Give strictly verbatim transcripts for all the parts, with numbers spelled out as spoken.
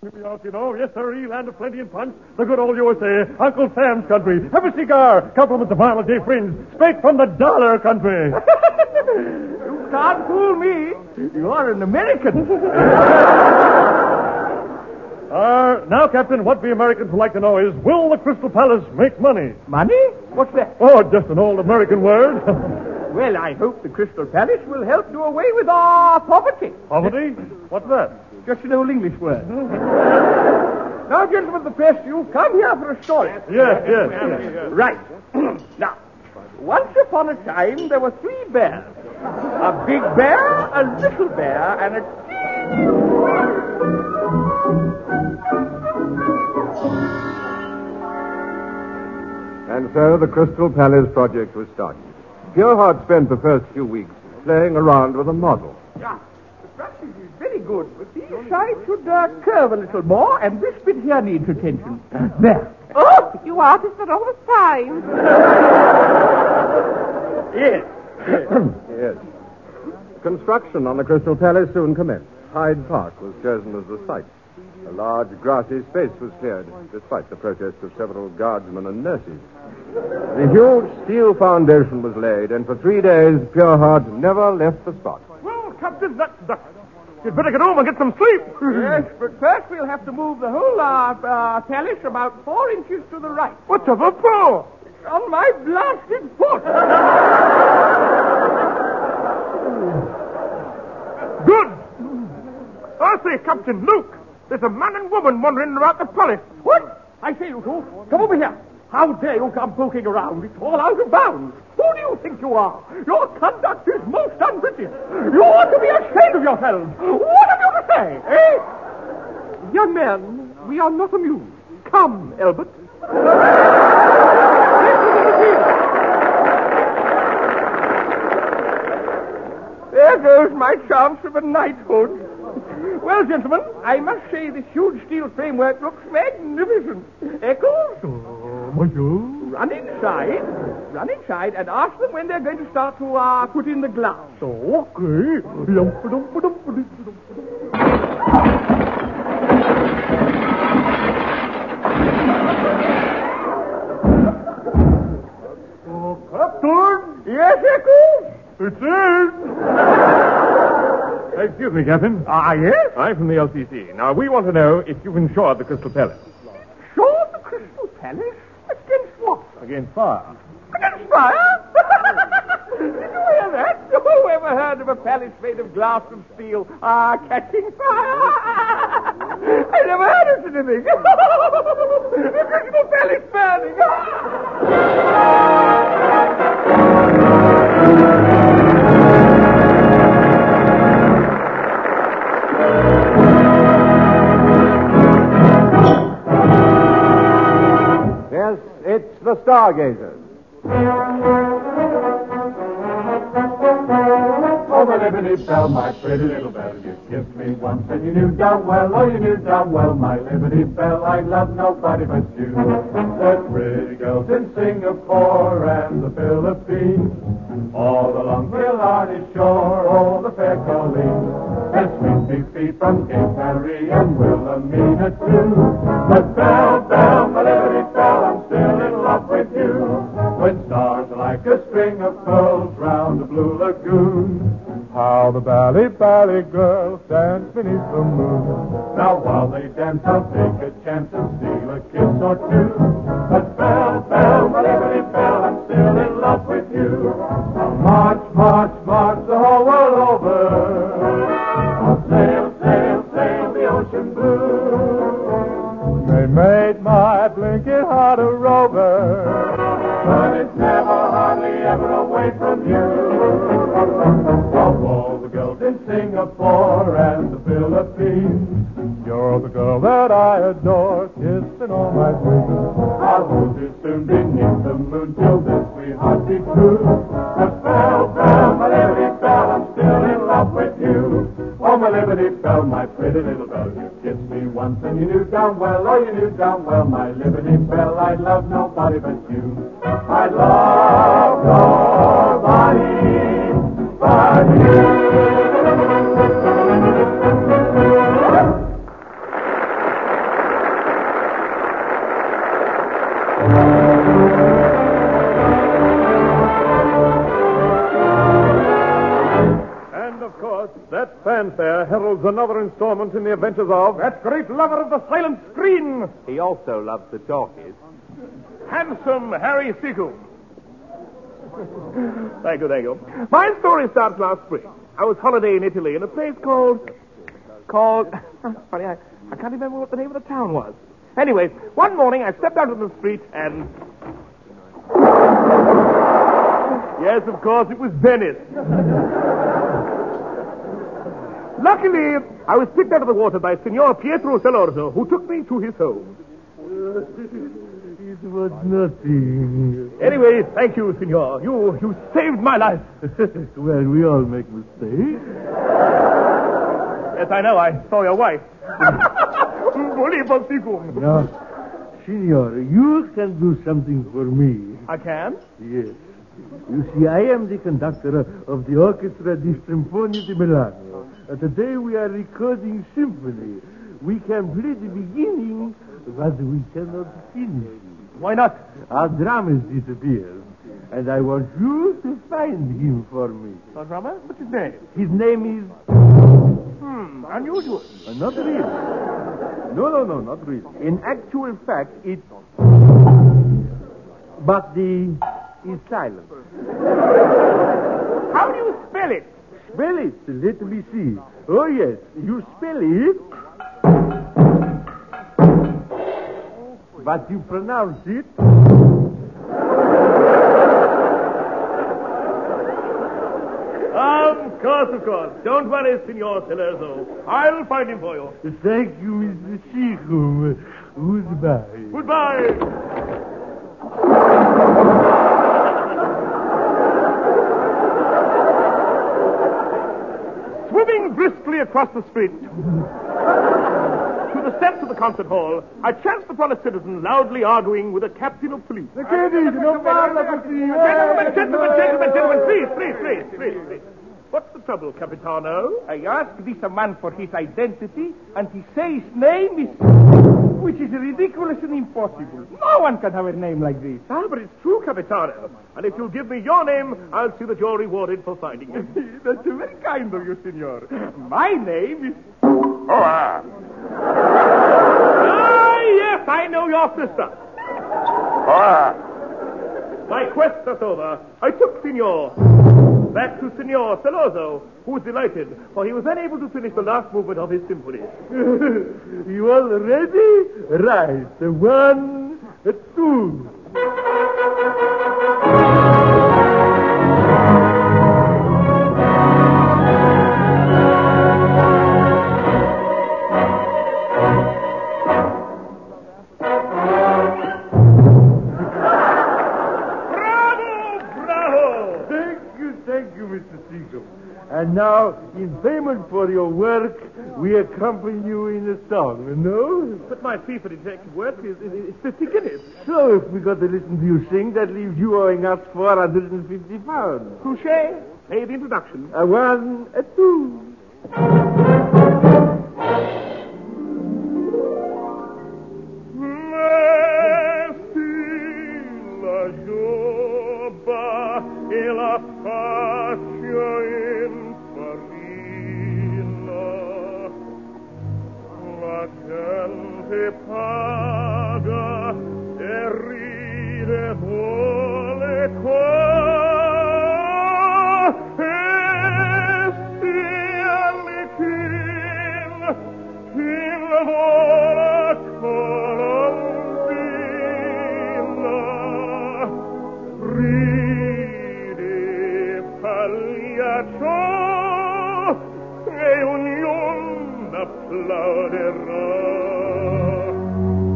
New York, you know. Yes, sir, land of plenty and punch. The good old U S A. Uncle Sam's country. Have a cigar. Compliments of Mile Day friends. Straight from the dollar country. You can't fool me. You're an American. uh, now, Captain, what we Americans would like to know is, will the Crystal Palace make money? Money? What's that? Oh, just an old American word. Well, I hope the Crystal Palace will help do away with our poverty. Poverty? What's that? Just an old English word. Now, gentlemen of the press, you've come here for a story. Yes, yes, yes. Right. Now, once upon a time, there were three bears. A big bear, a little bear, and a And so the Crystal Palace project was started. Pureheart spent the first few weeks playing around with a model. Yeah, the practice is very good, but these sides should uh, curve a little more, and this bit here needs attention. There. Oh, you artists are always fine. Yes. Yes. Yes. Construction on the Crystal Palace soon commenced. Hyde Park was chosen as the site. A large grassy space was cleared, despite the protest of several guardsmen and nurses. The huge steel foundation was laid, and for three days, Pureheart never left the spot. Well, Captain, that, that, you'd better get home and get some sleep. Yes, but first we'll have to move the whole uh, uh, palace about four inches to the right. What's up, a pro? It's on my blasted foot. Good. I say, Captain Luke, there's a man and woman wandering about the palace. What? I say, you two, come over here. How dare you come poking around? It's all out of bounds. Who do you think you are? Your conduct is most unbritish. You ought to be ashamed of yourselves. What have you to say, eh? Young man, we are not amused. Come, Albert. There goes my chance of a knighthood. Well, gentlemen, I must say this huge steel framework looks magnificent. Eccles? Oh, bonjour. Run inside. Run inside and ask them when they're going to start to uh, put in the glass. Okay. Oh, Captain! Yes, Eccles? It's in! Excuse me, Captain. Ah, yes? I'm from the L C C. Now, we want to know if you've insured the Crystal Palace. Sure, the Crystal Palace? Against what? Against fire. Against fire? Did you hear that? Who ever heard of a palace made of glass and steel ah, catching fire? I never heard of such a thing. The Crystal Palace burning. Yes, it's the Stargazers. Oh, my liberty bell, my pretty little bell, you kissed me once and you knew darn well, oh, you knew darn well, my liberty bell, I love nobody but you. The pretty girls in Singapore and the Philippines, all along Killarney shore, all the fair Colleen, the sweet big feet from Cape Harry and Wilhelmina too. But bell, bell, my liberty bell, I'm still in love with you. When stars are like a string of pearls round the blue lagoon, how the Bally Bally girls dance beneath the moon. Now while they dance, I'll take a chance and steal a kiss or two. But bell, bell, my liberty bell, I'm still in love with you. Now march, march, march the whole world over. I'll sail, sail, sail the ocean blue. They made my blinking heart a rover, but it's never, hardly ever away from you. Of all the girls in Singapore and the Philippines, you're the girl that I adore, kissing all my dreams. I'll hold you soon beneath the moon till this sweetheart be true. But bell, bell, my liberty bell, I'm still in love with you. Oh, my liberty bell, my pretty little bell, you kissed me once and you knew darn well, oh, you knew darn well, my liberty bell, I love nobody but you. I love nobody but you. And, of course, that fanfare heralds another installment in the adventures of that great lover of the silent screen, He also loves the talkies. handsome Harry Seacombe. Thank you, thank you. My story starts last spring. I was holiday in Italy in a place called... Called... Funny, I, I can't remember what the name of the town was. Anyway, one morning I stepped out on the street and... Yes, of course, it was Venice. Luckily, I was picked out of the water by Signor Pietro Salorzo, who took me to his home. It was nothing. Anyway, thank you, Signor. You you saved my life. Well, we all make mistakes. Yes, I know. I saw your wife. Volevo Seacombe. Now, Signor, you can do something for me. I can? Yes. You see, I am the conductor of the Orchestra di Sinfonia di Milano. Uh, today we are recording symphony. We can play the beginning, but we cannot finish. Why not? Our dramas disappeared, and I want you to find him for me. Our drummer? What's his name? His name is... Hmm, unusual. Uh, not really. No, no, no, not really. In actual fact, it's... But the... is silent. How do you spell it? Spell it. Let me see. Oh, yes. You spell it... but you pronounce it... Of course, of course. Don't worry, Signor Salorzo. I'll find him for you. Thank you, Mister Seacombe. Goodbye. Goodbye. Swimming briskly across the street to the steps of the concert hall, I chanced upon a citizen loudly arguing with a captain of police. Gentlemen, Gentlemen, gentlemen, gentlemen, gentlemen, please, please, please, please, please. What's the trouble, Capitano? I asked this man for his identity, and he says his name is... which is ridiculous and impossible. No one can have a name like this. Ah, but it's true, Capitano. And if you'll give me your name, I'll see that you're rewarded for finding it. That's very kind of you, senor. My name is... Oh, ah. Ah, yes, I know your sister. Oh, ah. My quest thus over, I took Signor back to Signor Salorzo, who was delighted, for he was unable to finish the last movement of his symphony. You all ready? Right. One, two. And now, in payment for your work, we accompany you in a song, no? But my fee for detective work is, is, is fifty guineas. So if we got to listen to you sing, that leaves you owing us four hundred fifty pounds. Touché. Pay the introduction. A one, a two. Paga e ride vuole qua e sia lichin in vola colombina ride pagliaccio e ognuno applauderà.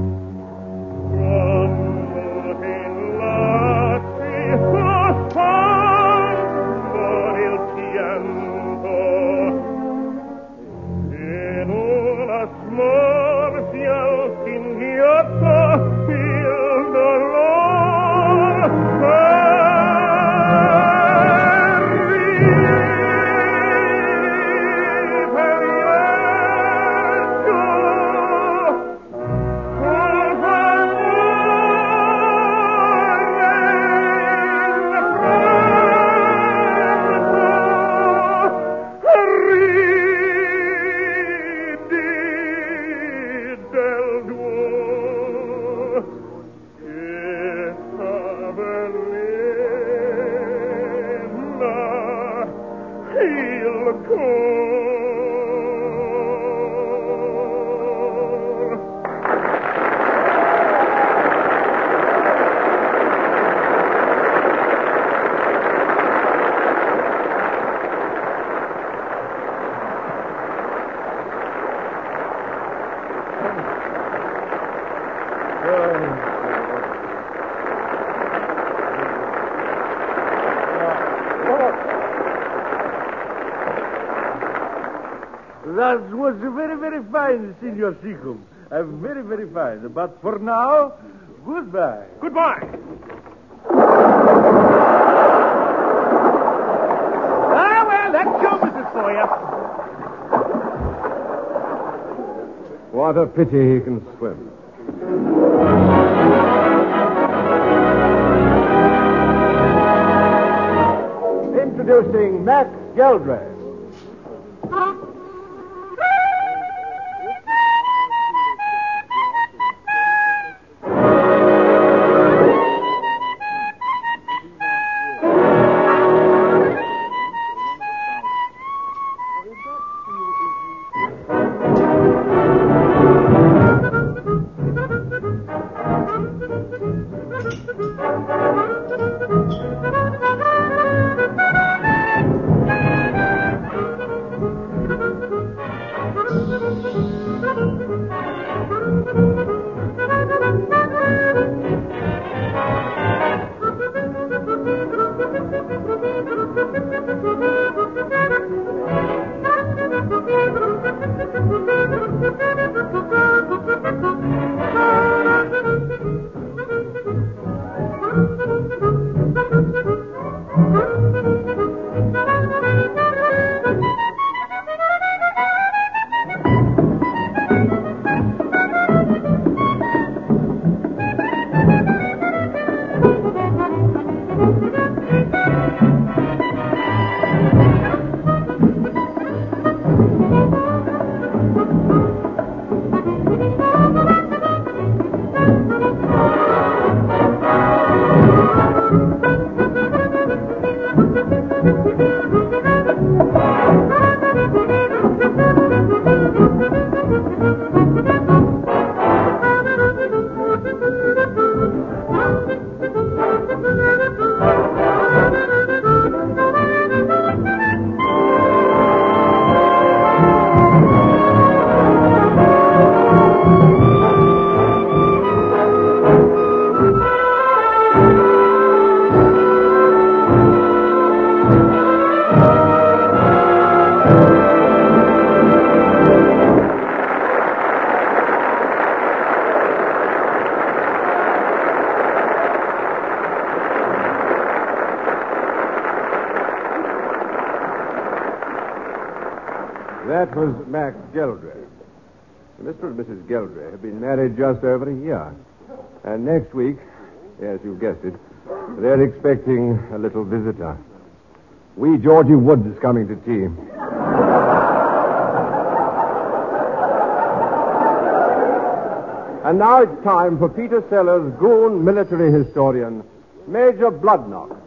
That was very, very fine, Senor Seacombe. Uh, very, very fine. But for now, goodbye. Goodbye. Ah, well, that's show business for you. What a pity he can swim. Introducing Max Geldray. That was Max Geldray. Mister and Missus Geldray have been married just over a year. And next week, yes, you guessed it, they're expecting a little visitor. Wee Georgie Woods is coming to tea. And now it's time for Peter Sellers' goon military historian, Major Bloodnock.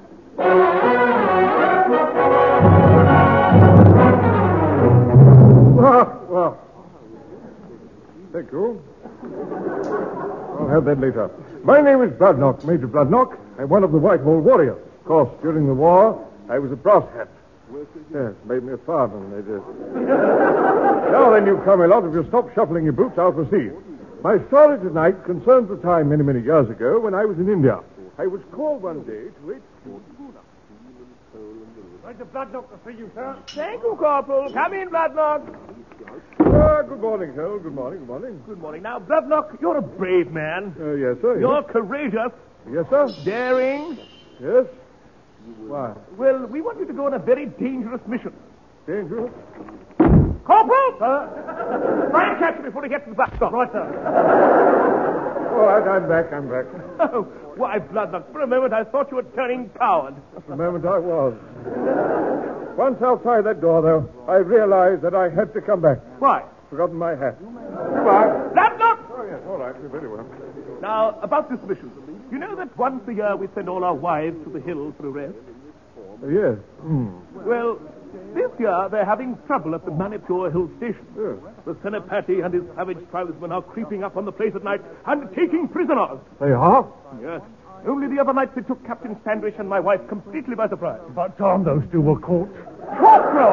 Well, well. Thank you. I'll have that later. My name is Bloodnock, Major Bloodnock. I'm one of the Whitehall Warriors. Of course, during the war, I was a brass hat. Yes, made me a sergeant, they did. Now then, you come, lot, if you stop shuffling your boots, I'll proceed. My story tonight concerns the time many, many years ago when I was in India. I was called one day to H Q. Major Bloodnock to see you, sir. Thank you, Corporal. Come in, Bloodnock. Ah, good morning, sir. Good morning, good morning. Good morning. Now, Bloodnock, you're a brave man. Uh, yes, sir. You're Yes. courageous. Yes, sir. Daring. Yes. Why? Well, we want you to go on a very dangerous mission. Dangerous? Corporal! Sir? Try and catch him before he gets to the bus stop. Right, sir. All right, I'm back, I'm back. Oh, why, Bloodnock, for a moment I thought you were turning coward. The moment I was. Once outside that door, though, I realized that I had to come back. Why? Forgotten my hat. Goodbye. Bloodnock! Oh, yes, all right, very well. Now, about this mission. You know that once a year we send all our wives to the hills for a rest? Uh, yes. Hmm. Well, this year they're having trouble at the Manipur Hill Station. Yes. The Senapati and his savage tribesmen are creeping up on the place at night and taking prisoners. They are? Yes. Only the other night they took Captain Standish and my wife completely by surprise. About time those two were caught. Corporal!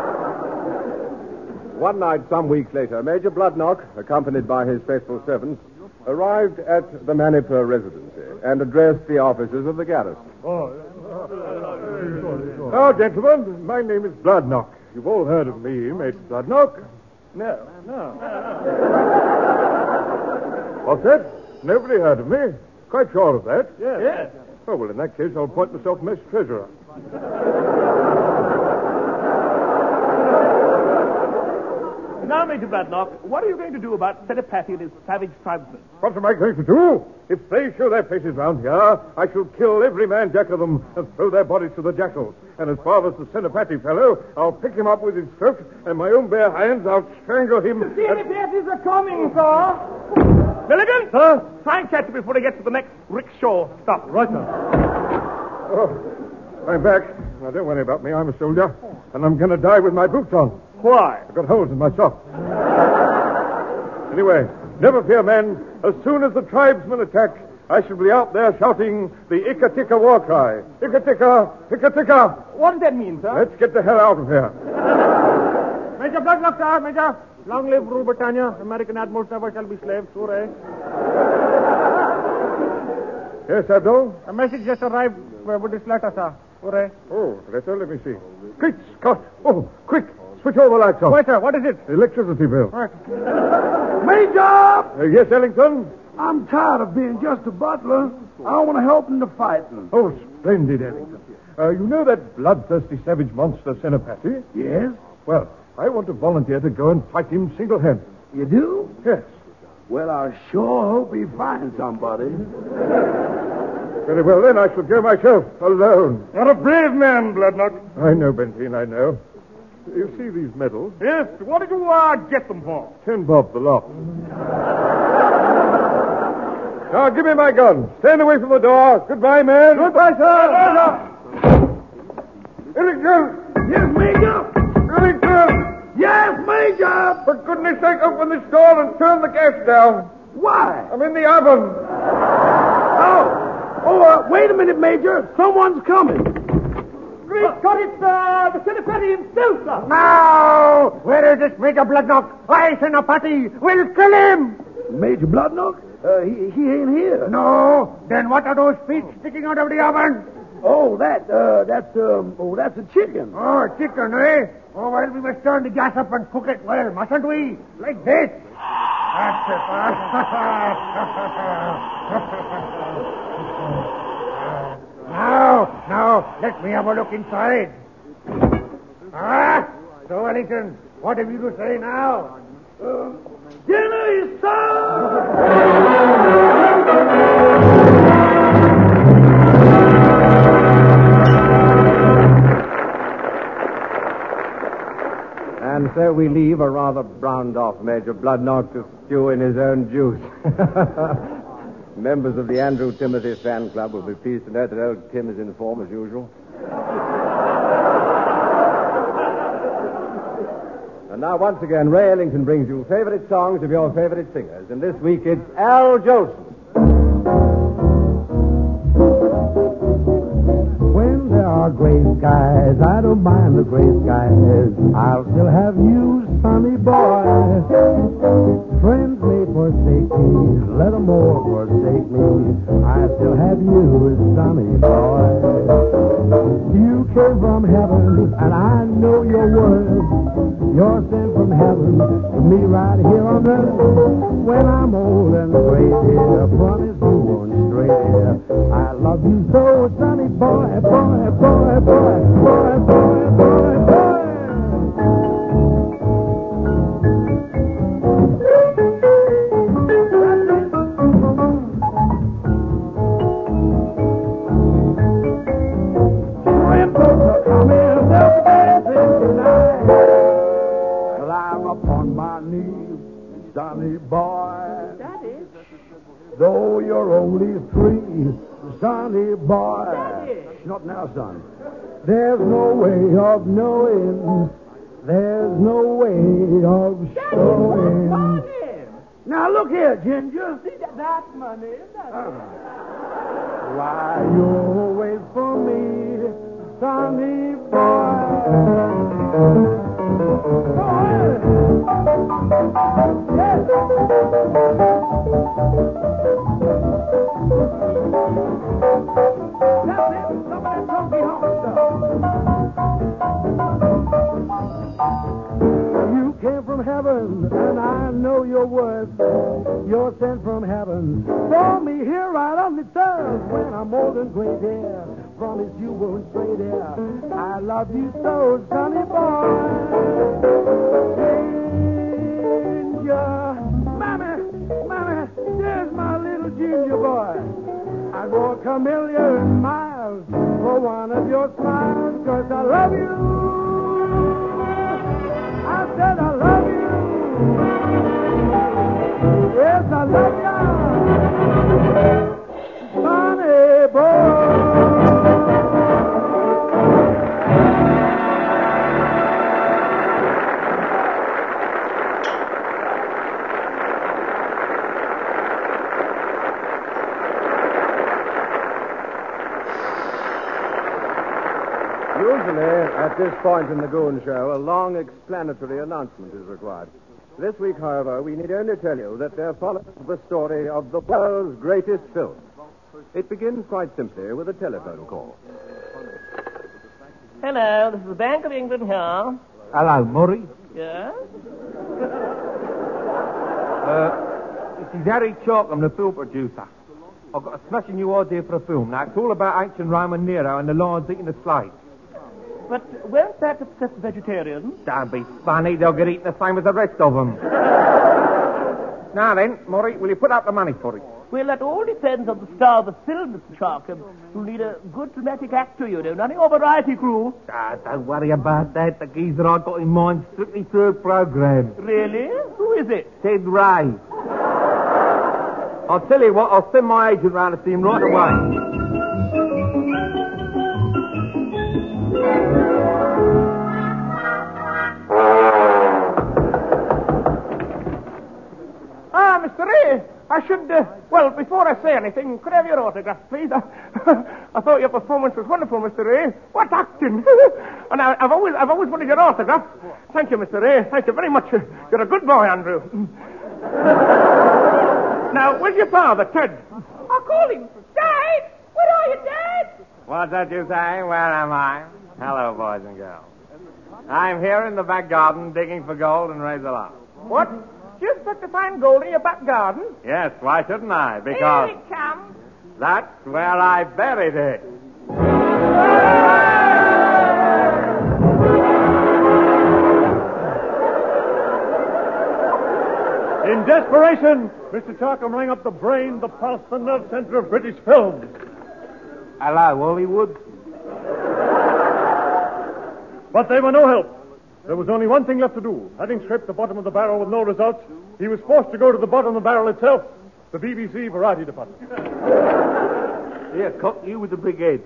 One night, some weeks later, Major Bloodnock, accompanied by his faithful servants, arrived at the Manipur residency and addressed the officers of the garrison. Oh, oh, gentlemen, my name is Bloodnock. You've all heard of me, Major Bloodnock. No, no. What's that? Nobody heard of me? Quite sure of that? Yes. yes. Oh, well, in that case, I'll appoint myself mess treasurer. Now, Major Bloodnock, what are you going to do about Senapati and his savage tribesmen? What am I going to do? If they show their faces round here, I shall kill every man jack of them and throw their bodies to the jackals. And as far as the Senapati fellow, I'll pick him up with his throat, and my own bare hands, I'll strangle him. The Senapatis are coming, sir. Milligan? Sir? Try and catch him before he gets to the next rickshaw stop. Right, sir. Oh, I'm back. Now, don't worry about me. I'm a soldier, and I'm going to die with my boots on. Why? I've got holes in my socks. Anyway, never fear, men. As soon as the tribesmen attack, I shall be out there shouting the Ikatika war cry. Ikatika, Ikatika. What does that mean, sir? Let's get the hell out of here. Major Bloodnock, sir, Major. Long live Rule Britannia. American admirals never shall be slaves. Hooray. Yes, Abdul? A message just arrived with this letter, sir. Hooray. Oh, letter, let me see. Quick, Scott. Oh, quick. Switch all the lights off. Wait, sir, what is it? Electricity bill. Right. Major! Uh, yes, Ellington? I'm tired of being just a butler. I want to help in the fighting. Oh, splendid, Ellington. Uh, you know that bloodthirsty savage monster, Senapati? Yes? Well, I want to volunteer to go and fight him single-handed. You do? Yes. Well, I sure hope he finds somebody. Very well, then, I shall go myself, alone. You're a brave man, Bloodnock. I know, Benteen, I know. You see these medals? Yes. What did you uh, get them for? Ten bob the lot. Now, give me my gun. Stand away from the door. Goodbye, man. Goodbye, sir. Ellington! Yes, Major! Ellington! Yes, Major! For goodness sake, open this door and turn the gas down. Why? I'm in the oven. Oh, oh, uh, wait a minute, Major. Someone's coming. Great Scott, it's uh, the Senapati himself, sir. Now! Where is this Major Bloodnock? I, Senapati, will kill him! Major Bloodnock? Uh, he, he ain't here. No? Then what are those feet sticking out of the oven? Oh, that, uh, that's, um, oh, that's a chicken. Oh, chicken, eh? Oh, well, we must turn the gas up and cook it well, mustn't we? Like this. That's it. Now, now, let me have a look inside. Ah, so, Wellington, what have you to say now? Uh, dinner is served! And so we leave a rather browned-off Major Bloodnock to stew in his own juice. Members of the Andrew Timothy fan club will be pleased to note that old Tim is in form as usual. And now, once again, Ray Ellington brings you favorite songs of your favorite singers. And this week it's Al Jolson. When there are gray skies, I don't mind the gray skies. I'll still have you, sunny boy. Friends may forsake me, let them all forsake me. I still have you, sunny boy. You came from heaven, and I know your worth. You're sent from heaven to me right here on earth. When I'm old and gray, dear, promise you won't stray, dear. I love you so, sunny boy, boy, boy, boy, boy, boy, boy, boy. Sonny boy, Daddy. though you're only three, sonny boy. Daddy. Not now, son. There's no way of knowing. There's no way of Daddy, showing. what's my name? Now, look here, Ginger. See, that, that's my name. That's Uh, why you'll wait for me, sonny boy. Go ahead. Yes. That's it. Some of that funky honky stuff. came from heaven, and I know your worth. You're sent from heaven for me here right on the turf. When I'm old and gray hair, promise you won't stray there. I love you so, sonny boy. Ginger, Mommy, Mommy, there's my little ginger boy. I'd walk a million miles for one of your smiles, 'cause I love you. I said I love you. Yes, I love you. Sonny boy. Usually, at this point in the Goon Show, a long explanatory announcement is required. This week, however, we need only tell you that there follows the story of the world's greatest film. It begins quite simply with a telephone call. Hello, this is the Bank of England here. Hello, Murray. Yes? Uh, this is Harry Chalkham, the film producer. I've got a smashing new idea for a film. Now, it's all about ancient Rome and Nero and the lions eating the slaves. But won't that upset the vegetarians? Don't be funny. They'll get eaten the same as the rest of them. Now then, Murray, will you put up the money for it? Well, that all depends on the star of the film, Mister Sharkham. You'll need a good dramatic actor, you know, not your variety crew. Ah, don't worry about that. The geezer I got in mind strictly through a program. Really? Who is it? Ted Ray. I'll tell you what, I'll send my agent round to see him right away. Ah, Mister Ray, I should, uh, well, before I say anything, could I have your autograph, please? I, I thought your performance was wonderful, Mister Ray. What acting! And I, I've always, I've always wanted your autograph. Thank you, Mister Ray. Thank you very much. You're a good boy, Andrew. Now, where's your father, Ted? I'll call him. Dad! Where are you, Dad? What's that you say? Where am I? Hello, boys and girls. I'm here in the back garden digging for gold and razor lark. What? You expect to find gold in your back garden? Yes, why shouldn't I? Because Here it comes. that's where I buried it. In desperation, Mister Charkham rang up the brain, the pulse, the nerve center of British films. Hello, Hollywood. But they were no help. There was only one thing left to do. Having scraped the bottom of the barrel with no results, he was forced to go to the bottom of the barrel itself, the B B C Variety Department. Here, Cock, you with the big head.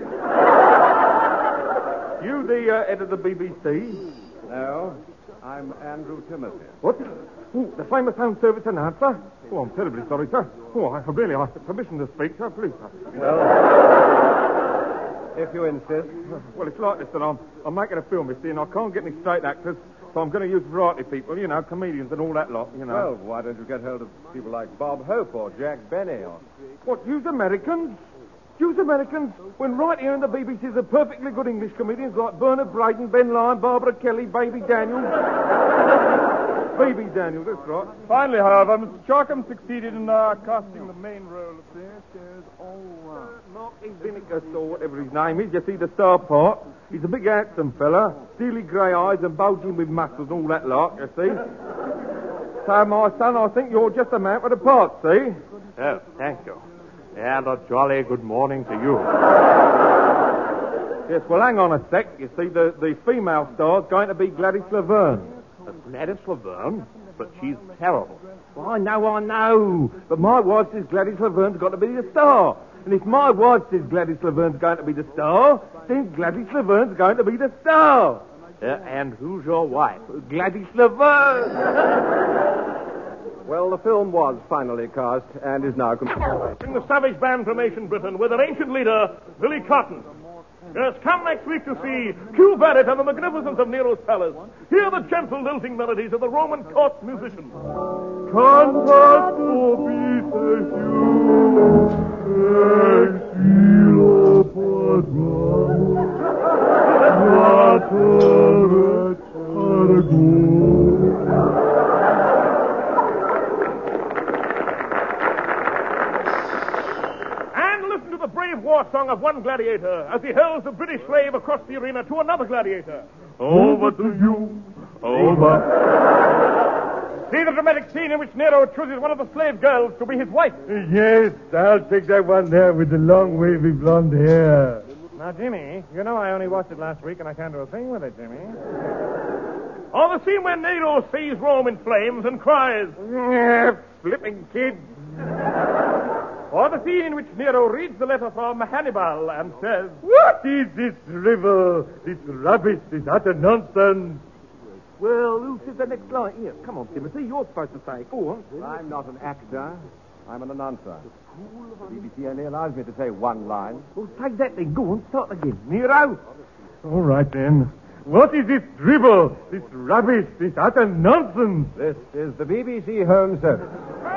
You the uh, head of the B B C? No, I'm Andrew Timothy. What? Oh, the famous Home Service announcer? Oh, I'm terribly sorry, sir. Oh, I really ask permission to speak, sir. Please, sir. Well, if you insist. Well, it's like this, that I'm, I'm making a film, you see, and I can't get any straight actors, so I'm going to use variety people, you know, comedians and all that lot, you know. Well, why don't you get hold of people like Bob Hope or Jack Benny or... What, use Americans? Use Americans? When right here in the B B C, there's perfectly good English comedians like Bernard Braden, Ben Lyon, Barbara Kelly, Baby Daniels. Baby Daniels, that's right. Finally, however, Mister Charkham succeeded in uh, casting the main role of this is all right. Marky Vinegar, or whatever his name is. You see the star part. He's a big handsome fella, steely grey eyes and bulging with muscles and all that lot, you see. So, my son, I think you're just a man for the part, see? Oh, thank you. And a jolly good morning to you. Yes, well, hang on a sec. You see, the, the female star's going to be Gladys Laverne. Gladys Laverne? But she's terrible. Well, I know, I know. But my wife says Gladys Laverne's got to be the star. And if my wife says Gladys Laverne's going to be the star, then Gladys Laverne's going to be the star. Uh, and who's your wife? Gladys Laverne. Well, the film was finally cast and is now complete. In the savage band from ancient Britain with their ancient leader, Billy Cotton. Yes, come next week to see Q Barrett and the magnificence of Nero's palace. Hear the gentle lilting melodies of the Roman court musicians. Cantat obites ex ilo patramo, mater et cargo. war song of one gladiator as he hurls the British slave across the arena to another gladiator. Over to you. Over. See the dramatic scene in which Nero chooses one of the slave girls to be his wife. Yes, I'll take that one there with the long, wavy blonde hair. Now, Jimmy, you know I only watched it last week and I can't do a thing with it, Jimmy. Or the scene where Nero sees Rome in flames and cries, flipping kid. Or the scene in which Nero reads the letter from Hannibal and says, What is this drivel, this rubbish, this utter nonsense? Well, who says the next line? Here, come on, Timothy. You're supposed to say it. Go on. I'm not an actor. I'm an announcer. The B B C only allows me to say one line. Well, take that then. Go on, start again. Nero. All right, then. What is this dribble, this rubbish, this utter nonsense? This is the B B C Home Service.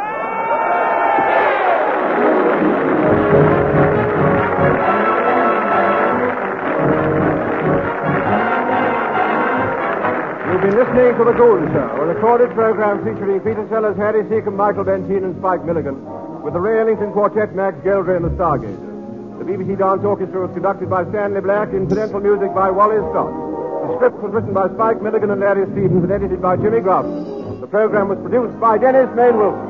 You've been listening to The Goon Show, a recorded program featuring Peter Sellers, Harry Seacombe, Michael Bentine, and Spike Milligan, with the Ray Ellington Quartet, Max Geldry, and the Stargazers. The B B C Dance Orchestra was conducted by Stanley Black, incidental music by Wally Scott. The script was written by Spike Milligan and Larry Stevens and edited by Jimmy Grafton. The program was produced by Dennis Main Wilson.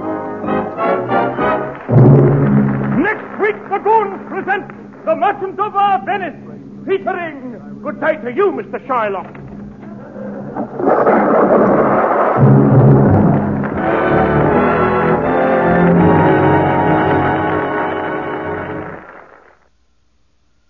Next week, the Goons present The Merchant of Our Venice, featuring Good Day to You, Mister Shylock.